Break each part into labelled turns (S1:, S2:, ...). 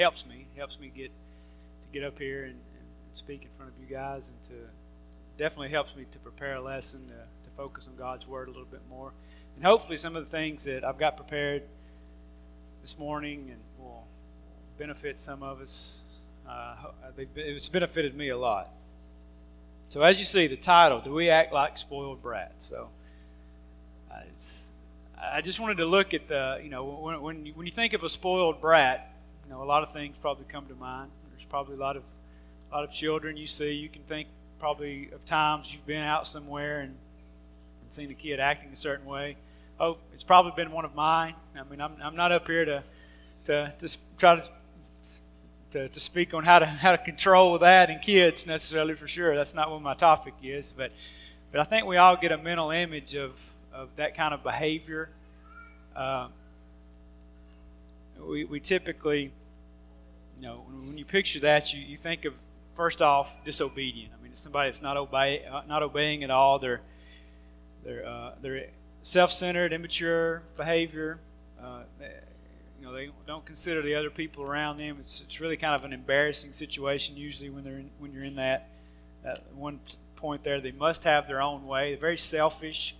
S1: helps me get up here and speak in front of you guys, and to definitely helps me to prepare a lesson to focus on God's Word a little bit more. And hopefully some of the things that I've got prepared this morning and will benefit some of us. It's benefited me a lot. So as you see, the title, Do We Act Like Spoiled Brats? So I just wanted to look at when you think of a spoiled brat, a lot of things probably come to mind. There's probably a lot of children you see. You can think probably of times you've been out somewhere and seen a kid acting a certain way. Oh, it's probably been one of mine. I mean, I'm not up here to try to speak on how to control that in kids necessarily, for sure. That's not what my topic is, but I think we all get a mental image of that kind of behavior. We typically, when you picture that, you think of, first off, disobedient. I mean, it's somebody that's not obeying at all. They're self-centered, immature behavior. They don't consider the other people around them. It's really kind of an embarrassing situation usually when you're in that one point there. They must have their own way. They're very selfish.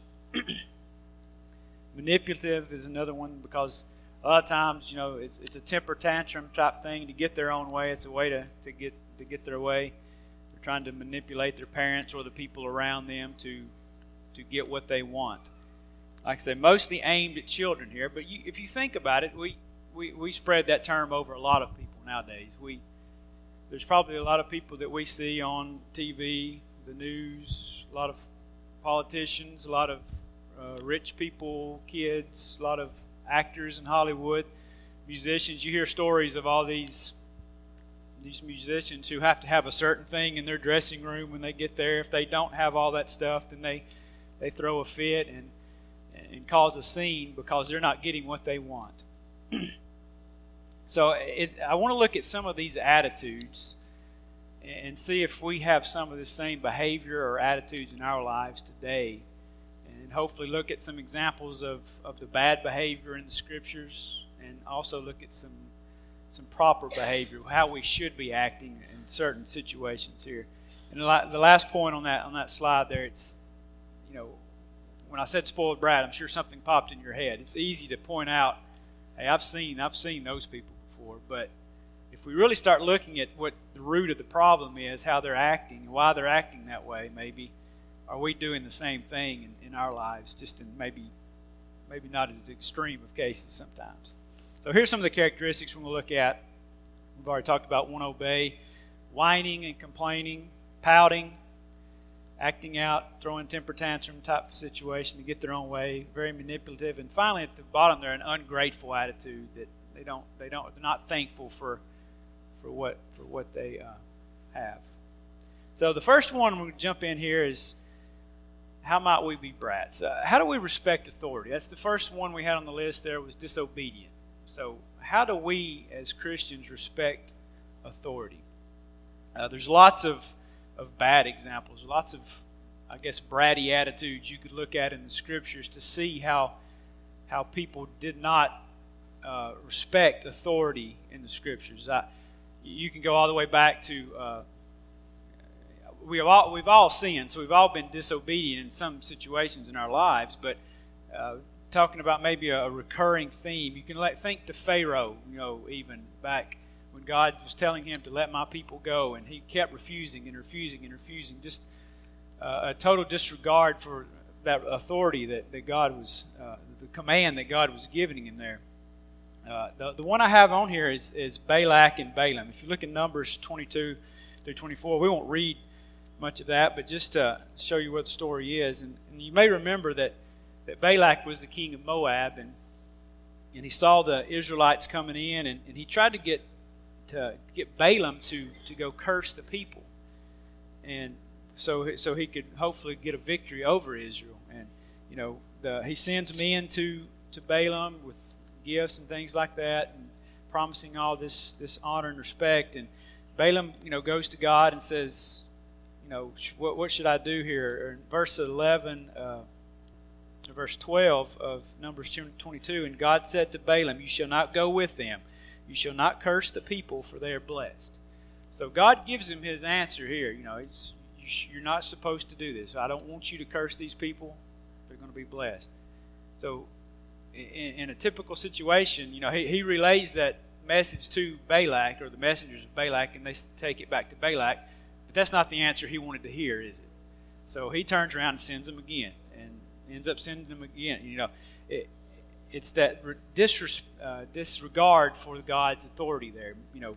S1: Manipulative is another one, because a lot of times, it's a temper tantrum type thing to get their own way. It's a way to get their way. They're trying to manipulate their parents or the people around them to get what they want. Like I said, mostly aimed at children here. But if you think about it, we spread that term over a lot of people nowadays. There's probably a lot of people that we see on TV, the news, a lot of politicians, a lot of rich people, kids, a lot of actors in Hollywood, musicians. You hear stories of all these musicians who have to have a certain thing in their dressing room when they get there. If they don't have all that stuff, then they throw a fit and cause a scene because they're not getting what they want. So I want to look at some of these attitudes and see if we have some of the same behavior or attitudes in our lives today, and hopefully look at some examples of the bad behavior in the Scriptures, and also look at some proper behavior, how we should be acting in certain situations here. And the last point on that slide there, it's, when I said spoiled brat, I'm sure something popped in your head. It's easy to point out, hey, I've seen those people before. But if we really start looking at what the root of the problem is, how they're acting, and why they're acting that way, maybe, are we doing the same thing in our lives, just in maybe not as extreme of cases sometimes. So here's some of the characteristics we're going to look at. We've already talked about won't obey, whining and complaining, pouting, acting out, throwing temper tantrum type of situation to get their own way, very manipulative, and finally at the bottom there, an ungrateful attitude that they're not thankful for what they have. So the first one we'll jump in here is, how might we be brats? How do we respect authority? That's the first one we had on the list there, was disobedient. So how do we as Christians respect authority? There's lots of bad examples, lots of, I guess, bratty attitudes you could look at in the Scriptures to see how people did not respect authority in the Scriptures. You can go all the way back to we've all sinned, so we've all been disobedient in some situations in our lives. But talking about maybe a recurring theme, you can think to Pharaoh. Even back when God was telling him to let my people go, and he kept refusing and refusing and refusing. Just a total disregard for that authority that God was, the command that God was giving him there. The one I have on here is Balak and Balaam. If you look at Numbers 22 through 24, we won't read much of that, but just to show you what the story is. And you may remember that Balak was the king of Moab, and he saw the Israelites coming in, and he tried to get Balaam to go curse the people, and so he could hopefully get a victory over Israel. And he sends men to Balaam with gifts and things like that, and promising all this honor and respect. And Balaam, goes to God and says, what should I do here? In verse 11, verse 12 of Numbers 22, and God said to Balaam, you shall not go with them. You shall not curse the people, for they are blessed. So God gives him his answer here. You're not supposed to do this. I don't want you to curse these people. They're going to be blessed. So in a typical situation, he relays that message to Balak, or the messengers of Balak, and they take it back to Balak. But that's not the answer he wanted to hear, is it? So he turns around and sends them again, and ends up sending them again. It's that disregard for God's authority there.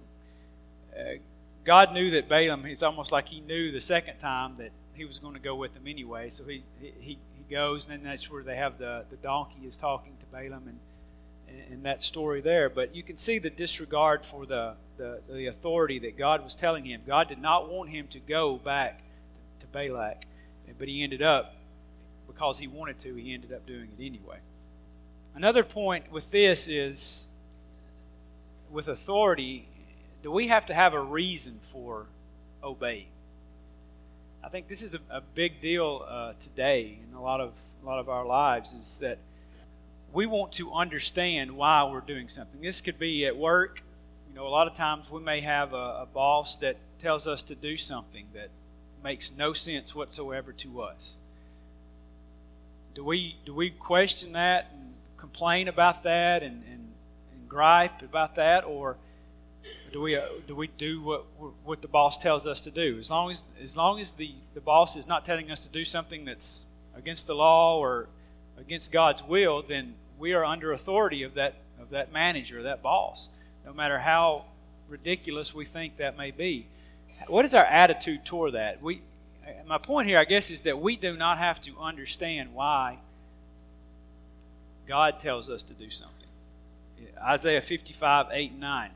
S1: God knew that Balaam, it's almost like he knew the second time that he was going to go with them anyway. So he goes, and then that's where they have the donkey is talking to Balaam and that story there. But you can see the disregard for the authority that God was telling him. God did not want him to go back to Balak, but he ended up, because he wanted to, he ended up doing it anyway. Another point with this is, with authority, do we have to have a reason for obeying? I think this is a big deal today in a lot of our lives, is that we want to understand why we're doing something. This could be at work. A lot of times we may have a boss that tells us to do something that makes no sense whatsoever to us. Do we question that and complain about that and gripe about that, or do we do what the boss tells us to do? As long as the boss is not telling us to do something that's against the law or against God's will, then we are under authority of that manager, that boss, no matter how ridiculous we think that may be. What is our attitude toward that? My point here, I guess, is that we do not have to understand why God tells us to do something. Isaiah 55, 8 and 9.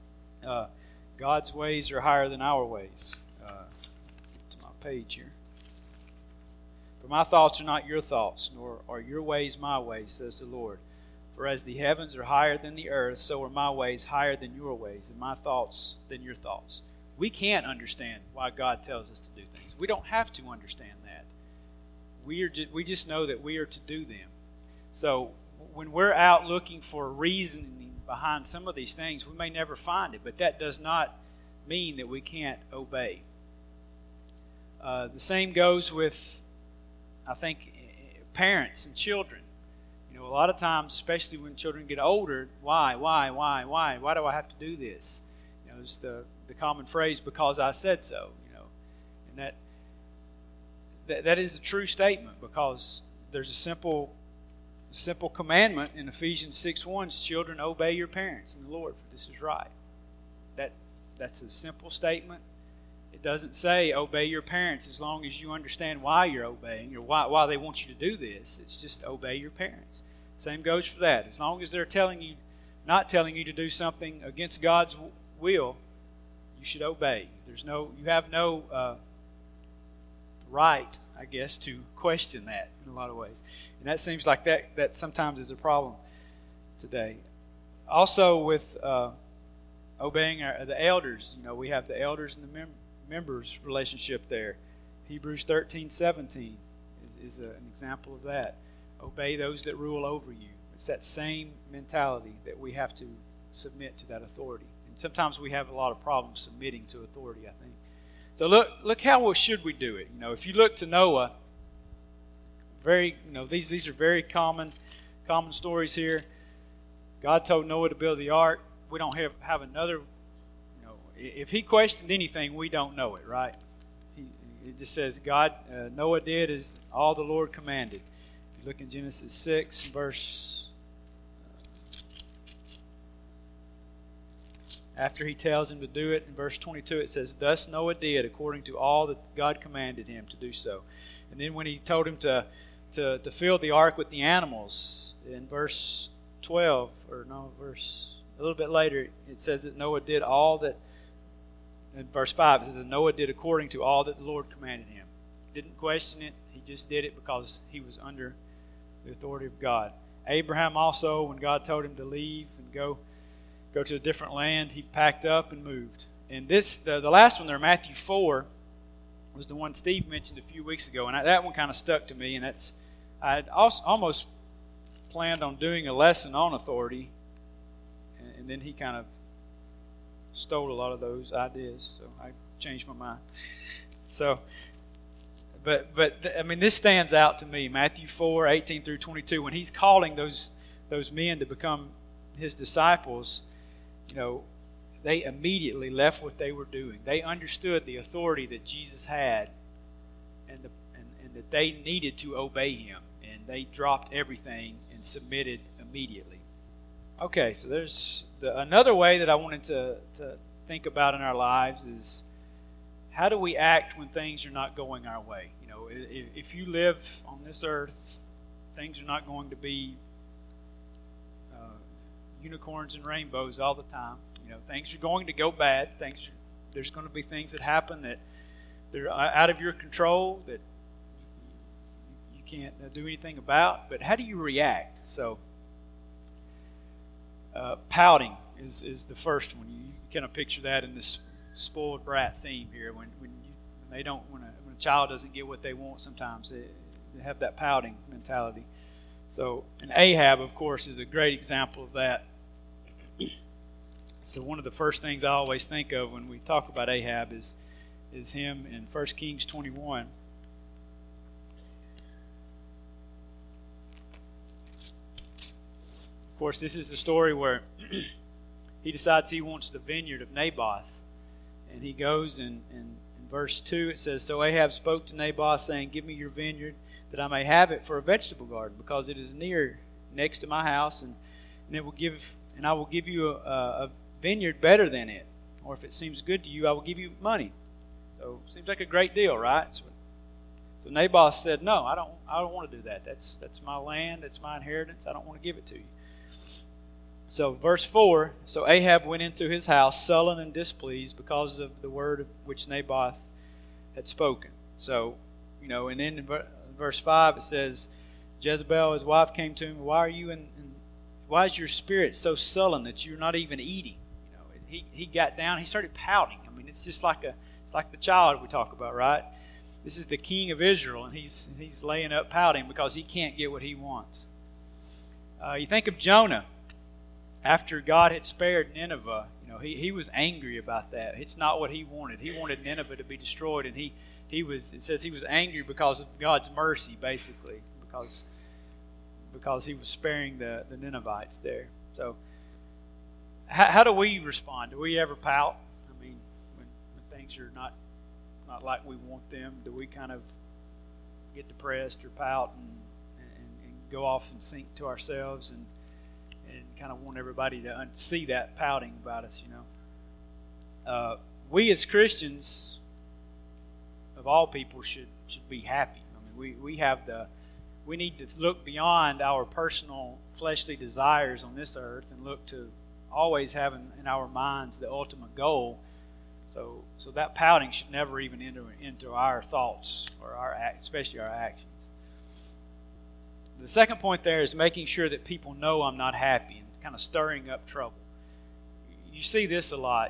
S1: God's ways are higher than our ways. To my page here. For my thoughts are not your thoughts, nor are your ways my ways, says the Lord. For as the heavens are higher than the earth, so are my ways higher than your ways, and my thoughts than your thoughts. We can't understand why God tells us to do things. We don't have to understand that. We just know that we are to do them. So when we're out looking for reasoning behind some of these things, we may never find it, but that does not mean that we can't obey. The same goes with, I think, parents and children. A lot of times, especially when children get older, why do I have to do this? It's the common phrase, because I said so. And that is a true statement, because there's a simple commandment in Ephesians 6:1: children, obey your parents in the Lord, for this is right. That's a simple statement. It doesn't say obey your parents as long as you understand why you're obeying or why they want you to do this. It's just obey your parents. Same goes for that. As long as they're not telling you to do something against God's will, you should obey. You have no right, I guess, to question that in a lot of ways. And that seems like that sometimes is a problem today. Also with obeying the elders, we have the elders and the members relationship there. Hebrews 13:17 is an example of that. Obey those that rule over you. It's that same mentality that we have to submit to that authority. And sometimes we have a lot of problems submitting to authority, I think. So look how should we do it? If you look to Noah, these are very common stories here. God told Noah to build the ark. We don't have another. If he questioned anything, we don't know it, right? It just says Noah did as all the Lord commanded. If you look in Genesis 6, verse. After he tells him to do it, in verse 22, it says, "Thus Noah did according to all that God commanded him to do so." And then when he told him to fill the ark with the animals, in verse 12, a little bit later, it says that Noah did all that. In verse 5, it says that Noah did according to all that the Lord commanded him. He didn't question it. He just did it because he was under the authority of God. Abraham also, when God told him to leave and go to a different land, he packed up and moved. And the last one there, Matthew 4, was the one Steve mentioned a few weeks ago, and that one kind of stuck to me. And I had almost planned on doing a lesson on authority, and then he kind of stole a lot of those ideas, so I changed my mind. So, this stands out to me. Matthew 4:18 through 22, when he's calling those men to become his disciples, they immediately left what they were doing. They understood the authority that Jesus had, and that they needed to obey him, and they dropped everything and submitted immediately. Okay, so there's another way that I wanted to think about in our lives is, how do we act when things are not going our way? If you live on this earth, things are not going to be unicorns and rainbows all the time. Things are going to go bad. There's going to be things that happen that they're out of your control, that you can't do anything about. But how do you react? So, pouting is the first one. You kind of picture that in this spoiled brat theme here. When a child doesn't get what they want, sometimes they have that pouting mentality. So, and Ahab, of course, is a great example of that. So one of the first things I always think of when we talk about Ahab is him in 1 Kings 21. Of course, this is the story where he decides he wants the vineyard of Naboth. And he goes in verse 2, it says, "So Ahab spoke to Naboth, saying, 'Give me your vineyard, that I may have it for a vegetable garden, because it is next to my house, and I will give you a vineyard better than it. Or if it seems good to you, I will give you money.'" So seems like a great deal, right? So Naboth said, "No, I don't want to do that. That's my land, that's my inheritance. I don't want to give it to you." So verse 4, "So Ahab went into his house sullen and displeased because of the word which Naboth had spoken." So, and then in verse 5 it says, "Jezebel, his wife, came to him, 'Why is your spirit so sullen that you're not even eating?'" He got down, he started pouting. It's just like the child we talk about, right? This is the king of Israel, and he's laying up pouting because he can't get what he wants. You think of Jonah. After God had spared Nineveh, he was angry about that. It's not what he wanted. He wanted Nineveh to be destroyed, and it says he was angry because of God's mercy, basically, because he was sparing the Ninevites there. So, how do we respond? Do we ever pout? When things are not like we want them, do we kind of get depressed or pout and go off and sink to ourselves and kind of want everybody to see that pouting about us? We as Christians, of all people, should be happy. We need to look beyond our personal fleshly desires on this earth and look to always have in our minds the ultimate goal. So that pouting should never even enter into our thoughts or especially our actions. The second point there is making sure that people know I'm not happy and kind of stirring up trouble. You see this a lot.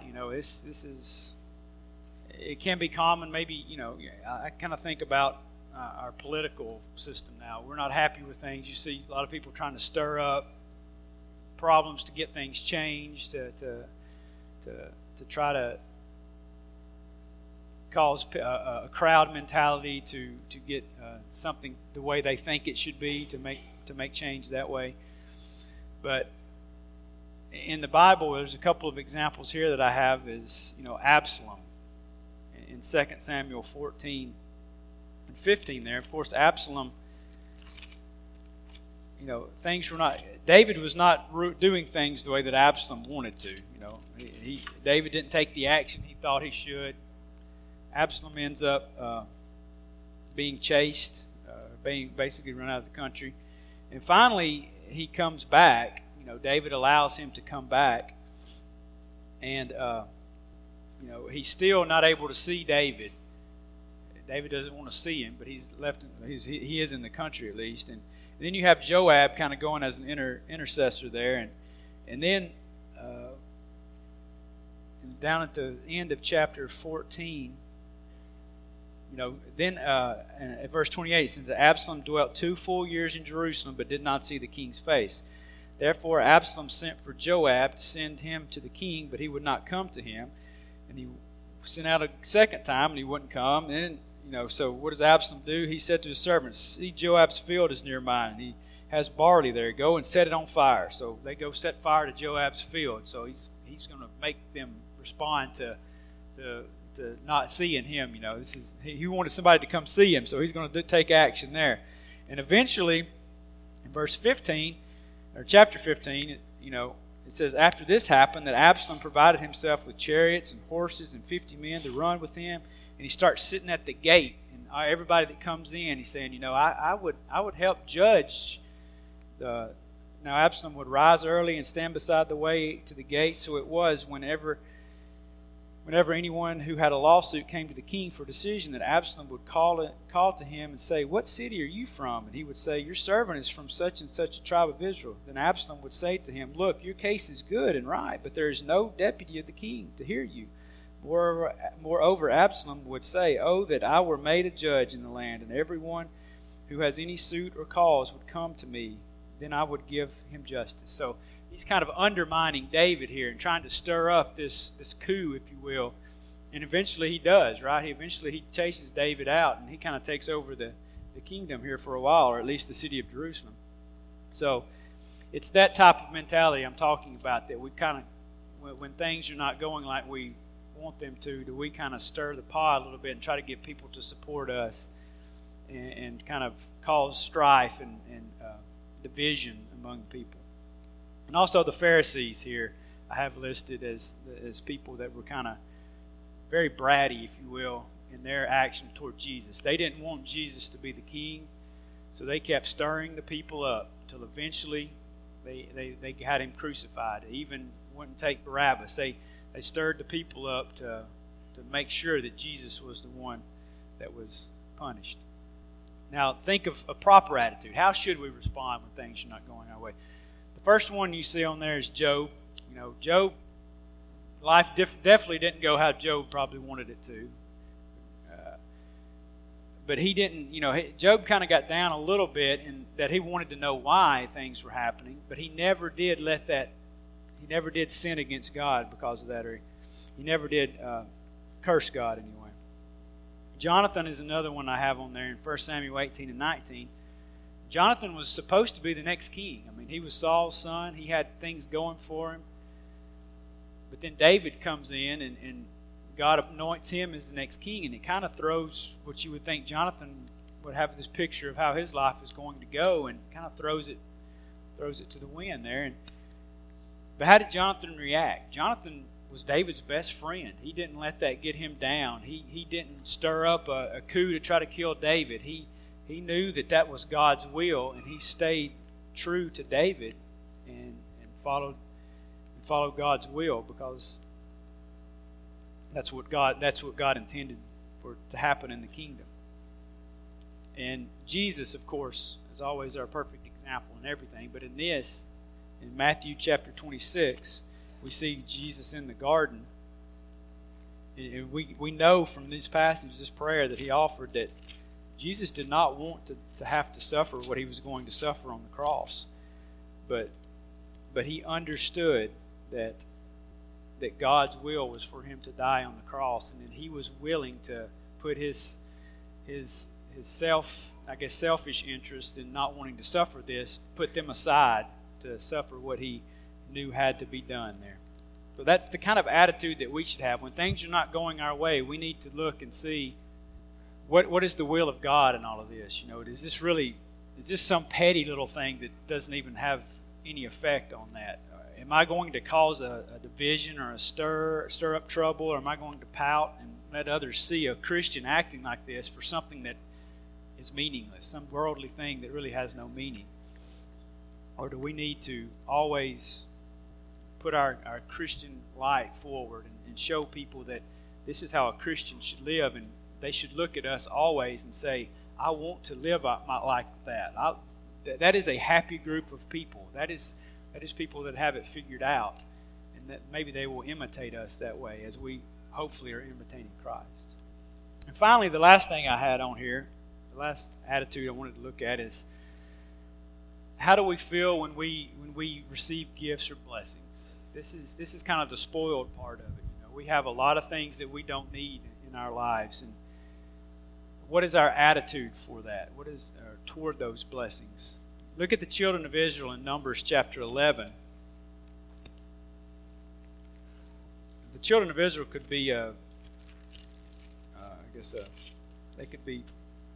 S1: It can be common. Maybe I kind of think about our political system now. We're not happy with things. You see a lot of people trying to stir up problems to get things changed, to try to cause a crowd mentality to get something the way they think it should be, to make change that way. But in the Bible, there's a couple of examples here that I have is Absalom in 2 Samuel 14 and 15 there. Of course, Absalom, things were not, David was not doing things the way that Absalom wanted to. David didn't take the action he thought he should. Absalom ends up being chased, being basically run out of the country. And finally, he comes back. David allows him to come back. And, he's still not able to see David. David doesn't want to see him, but he is in the country at least. And then you have Joab kind of going as an intercessor there. And then down at the end of chapter 14, then at verse 28, it says, "Absalom dwelt 2 full years in Jerusalem, but did not see the king's face. Therefore Absalom sent for Joab to send him to the king, but he would not come to him. And he sent out a second time, and he wouldn't come. And so what does Absalom do? He said to his servants, "See, Joab's field is near mine, and he has barley there. Go and set it on fire." So they go set fire to Joab's field. So he's going to make them respond to not seeing him. He wanted somebody to come see him, so he's going to take action there. And eventually, in verse 15, or chapter 15, it says, "After this happened, that Absalom provided himself with chariots and horses and 50 men to run with him, and he starts sitting at the gate, and everybody that comes in, he's saying, I would help judge." Now Absalom would rise early and stand beside the way to the gate. So it was whenever anyone who had a lawsuit came to the king for decision, that Absalom would call to him and say, "What city are you from?" And he would say, "Your servant is from such and such a tribe of Israel." Then Absalom would say to him, "Look, your case is good and right, but there is no deputy of the king to hear you." Moreover, Absalom would say, "Oh, that I were made a judge in the land, and everyone who has any suit or cause would come to me. Then I would give him justice." So he's kind of undermining David here and trying to stir up this coup, if you will. And eventually he does, right? He chases David out, and he kind of takes over the kingdom here for a while, or at least the city of Jerusalem. So it's that type of mentality I'm talking about, that we kind of, when things are not going like we want them to, do we kind of stir the pot a little bit and try to get people to support us and kind of cause strife and division among people. And also the Pharisees here I have listed as people that were kind of very bratty, if you will, in their action toward Jesus. They didn't want Jesus to be the king, so they kept stirring the people up until eventually they had him crucified. They even wouldn't take Barabbas. They stirred the people up to make sure that Jesus was the one that was punished. Now, think of a proper attitude. How should we respond when things are not going our way? The first one you see on there is Job. Job, life definitely didn't go how Job probably wanted it to. But he didn't, Job kind of got down a little bit in that he wanted to know why things were happening, but he never did sin against God because of that, or he never did curse God anyway. Jonathan is another one I have on there in 1 Samuel 18 and 19. Jonathan was supposed to be the next king. I mean, he was Saul's son. He had things going for him. But then David comes in, and God anoints him as the next king, and it kind of throws what you would think Jonathan would have this picture of how his life is going to go, and kind of throws it to the wind there. But how did Jonathan react? Jonathan was David's best friend. He didn't let that get him down. He didn't stir up a coup to try to kill David. He knew that was God's will, and he stayed true to David and followed God's will, because that's what God intended for it to happen in the kingdom. And Jesus, of course, is always our perfect example in everything. But in Matthew chapter 26, we see Jesus in the garden. And we know from these passages, this prayer that he offered, that Jesus did not want to have to suffer what he was going to suffer on the cross. But he understood that God's will was for him to die on the cross, and that he was willing to put his selfish interest in not wanting to suffer this, put them aside to suffer what he knew had to be done there. So that's the kind of attitude that we should have. When things are not going our way, we need to look and see what is the will of God in all of this. Is this some petty little thing that doesn't even have any effect on that? Am I going to cause a division or stir up trouble, or am I going to pout and let others see a Christian acting like this for something that is meaningless, some worldly thing that really has no meaning? Or do we need to always put our Christian light forward and show people that this is how a Christian should live, and they should look at us always and say, I want to live like that. That is a happy group of people. That is people that have it figured out, and that maybe they will imitate us that way as we hopefully are imitating Christ. And finally, the last thing I had on here, the last attitude I wanted to look at is how do we feel when we receive gifts or blessings? This is kind of the spoiled part of it. We have a lot of things that we don't need in our lives, and what is our attitude for that? What is toward those blessings? Look at the children of Israel in Numbers chapter 11. The children of Israel could be they could be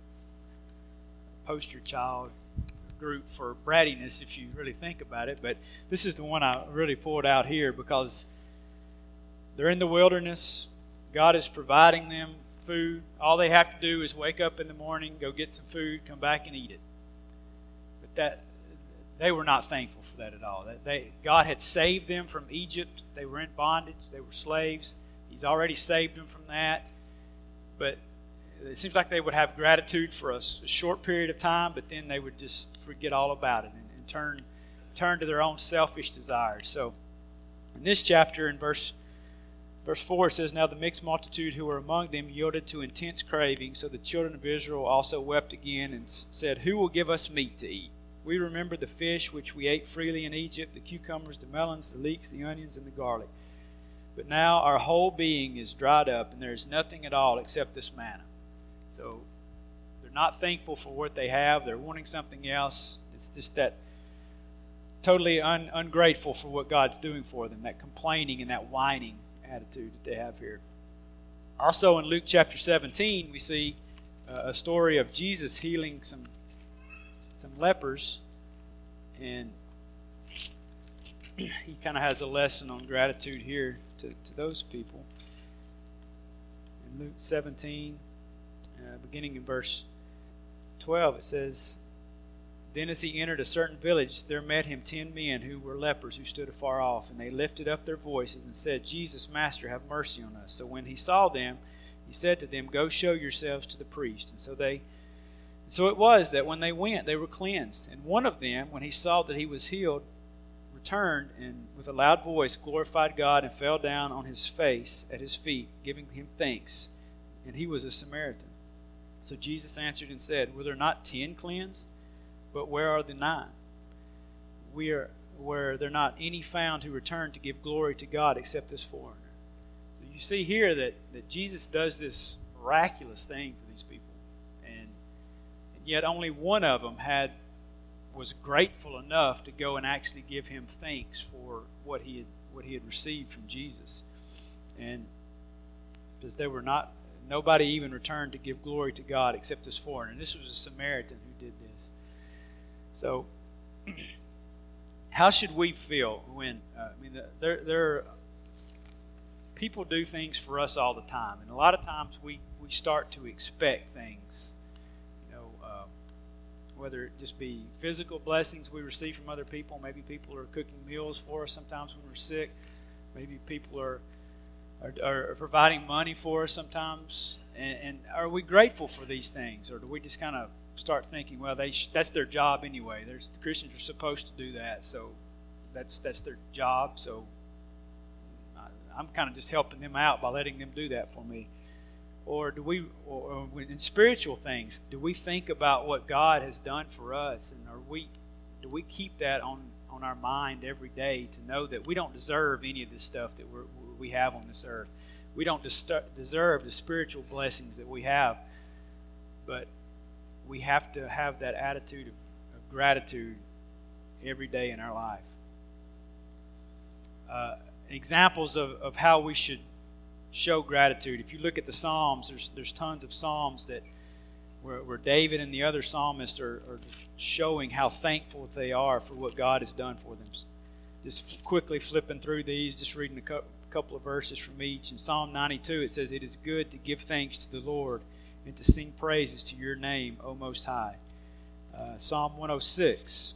S1: a poster child group for brattiness if you really think about it, but this is the one I really pulled out here because they're in the wilderness. God is providing them food. All they have to do is wake up in the morning, go get some food, come back and eat it. But they were not thankful for that at all. God had saved them from Egypt. They were in bondage. They were slaves. He's already saved them from that. But it seems like they would have gratitude for a short period of time, but then they would just forget all about it and turn to their own selfish desires. So in this chapter, in verse 4, it says, "Now the mixed multitude who were among them yielded to intense craving, so the children of Israel also wept again and said, 'Who will give us meat to eat? We remember the fish which we ate freely in Egypt, the cucumbers, the melons, the leeks, the onions, and the garlic. But now our whole being is dried up, and there is nothing at all except this manna.'" So they're not thankful for what they have. They're wanting something else. It's just that totally ungrateful for what God's doing for them, that complaining and that whining attitude that they have here. Also in Luke chapter 17, we see a story of Jesus healing some lepers, and he kind of has a lesson on gratitude here to those people. In Luke 17, beginning in verse 12, it says, "Then as he entered a certain village, there met him 10 men who were lepers, who stood afar off. And they lifted up their voices and said, 'Jesus, Master, have mercy on us.' So when he saw them, he said to them, 'Go show yourselves to the priest.' And so it was that when they went, they were cleansed. And one of them, when he saw that he was healed, returned and with a loud voice glorified God and fell down on his face at his feet, giving him thanks. And he was a Samaritan. So Jesus answered and said, 'Were there not 10 cleansed? But where are the 9? Were there not any found who returned to give glory to God except this foreigner?'" So you see here that Jesus does this miraculous thing for these people. And yet only one of them was grateful enough to go and actually give him thanks for what he had received from Jesus. And because nobody even returned to give glory to God except this foreigner. And this was a Samaritan who did this. So, how should we feel when people do things for us all the time, and a lot of times we start to expect things, whether it just be physical blessings we receive from other people. Maybe people are cooking meals for us sometimes when we're sick. Maybe people are providing money for us sometimes. And are we grateful for these things, or do we just kind of start thinking, well, that's their job anyway. The Christians are supposed to do that, so that's their job. So I'm kind of just helping them out by letting them do that for me. Or or in spiritual things, do we think about what God has done for us, and do we keep that on our mind every day to know that we don't deserve any of this stuff that we have on this earth? We don't deserve the spiritual blessings that we have, but we have to have that attitude of gratitude every day in our life. Examples of how we should show gratitude. If you look at the Psalms, there's tons of Psalms where David and the other psalmists are showing how thankful they are for what God has done for them. Just quickly flipping through these, just reading a couple of verses from each. In Psalm 92, it says, "It is good to give thanks to the Lord and to sing praises to your name, O Most High." Psalm 106.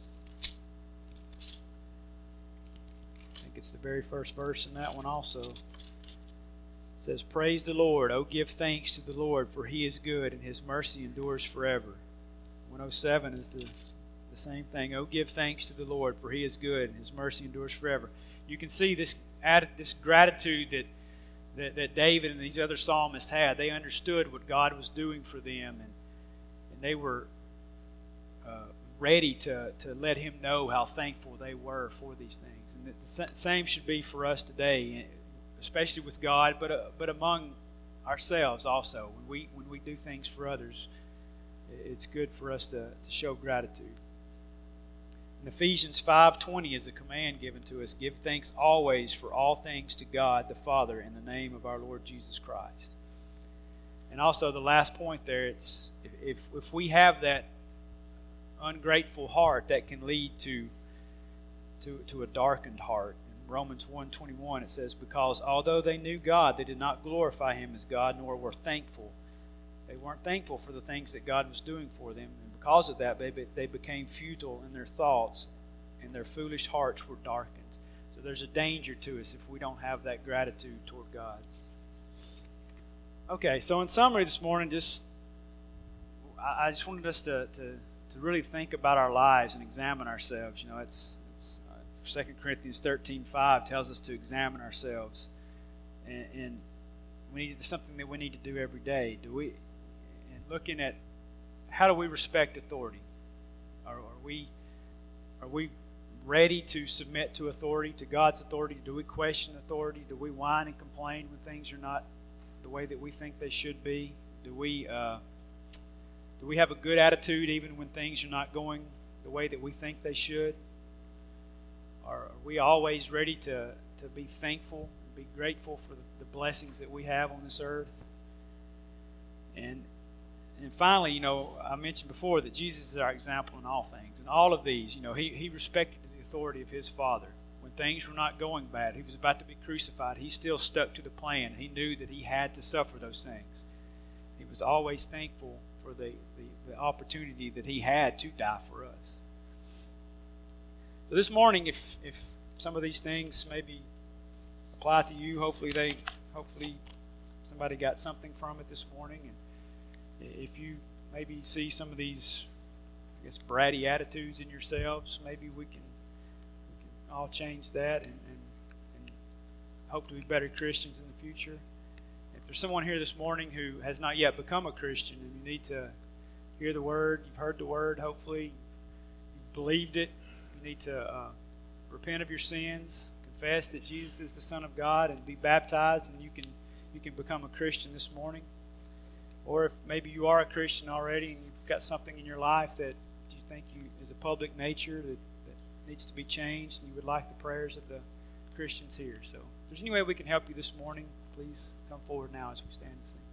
S1: I think it's the very first verse in that one also. It says, "Praise the Lord, O give thanks to the Lord, for he is good, and his mercy endures forever." 107 is the same thing. "O give thanks to the Lord, for he is good, and his mercy endures forever." You can see this gratitude that David and these other psalmists had. They understood what God was doing for them, and they were ready to let Him know how thankful they were for these things. And the same should be for us today, especially with God, but among ourselves also. When we do things for others, it's good for us to show gratitude. In Ephesians 5:20 is a command given to us: give thanks always for all things to God the Father in the name of our Lord Jesus Christ. And also the last point there, it's if we have that ungrateful heart, that can lead to a darkened heart. In Romans 1:21 it says, because although they knew God, they did not glorify Him as God, nor were thankful. They weren't thankful for the things that God was doing for them, and because of that, they became futile in their thoughts, and their foolish hearts were darkened. So there's a danger to us if we don't have that gratitude toward God. Okay, so in summary this morning, I just wanted us to really think about our lives and examine ourselves. You know, it's 2 Corinthians 13:5 tells us to examine ourselves, and it's something that we need to do every day. And looking at how do we respect authority? Are we ready to submit to authority, to God's authority? Do we question authority? Do we whine and complain when things are not the way that we think they should be? Do we have a good attitude even when things are not going the way that we think they should? Are we always ready to be thankful, be grateful for the blessings that we have on this earth? And finally, you know, I mentioned before that Jesus is our example in all things. And all of these, you know, he respected the authority of His Father. When things were not going bad, He was about to be crucified, He still stuck to the plan. He knew that He had to suffer those things. He was always thankful for the opportunity that He had to die for us. So this morning, if some of these things maybe apply to you, hopefully somebody got something from it this morning. And if you maybe see some of these, I guess, bratty attitudes in yourselves, maybe we can all change that and hope to be better Christians in the future. If there's someone here this morning who has not yet become a Christian and you need to hear the Word, you've heard the Word, hopefully you've believed it, you need to repent of your sins, confess that Jesus is the Son of God, and be baptized, and you can become a Christian this morning. Or if maybe you are a Christian already and you've got something in your life that you think is a public nature that needs to be changed, and you would like the prayers of the Christians here. So if there's any way we can help you this morning, please come forward now as we stand and sing.